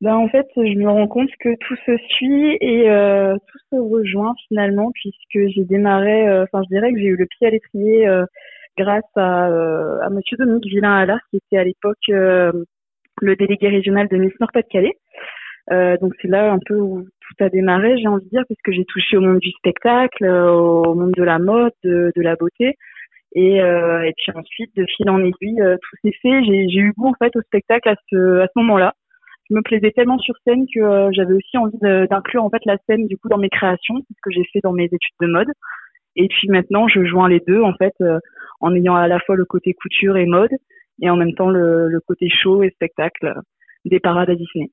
En fait, je me rends compte que tout se suit et tout se rejoint finalement puisque j'ai démarré, je dirais que j'ai eu le pied à l'étrier grâce à Monsieur Dominique Villain-Allard qui était à l'époque le délégué régional de Miss Nord-Pas-de-Calais. Donc c'est là un peu où tout a démarré, j'ai envie de dire, puisque j'ai touché au monde du spectacle, au monde de la mode, de la beauté. Et puis ensuite, de fil en aiguille, tout s'est fait. J'ai eu goût en fait au spectacle à ce moment-là. Je me plaisais tellement sur scène que j'avais aussi envie d'inclure en fait la scène du coup dans mes créations, c'est ce que j'ai fait dans mes études de mode. Et puis maintenant, je joins les deux en fait, en ayant à la fois le côté couture et mode, et en même temps le côté show et spectacle des parades à Disney.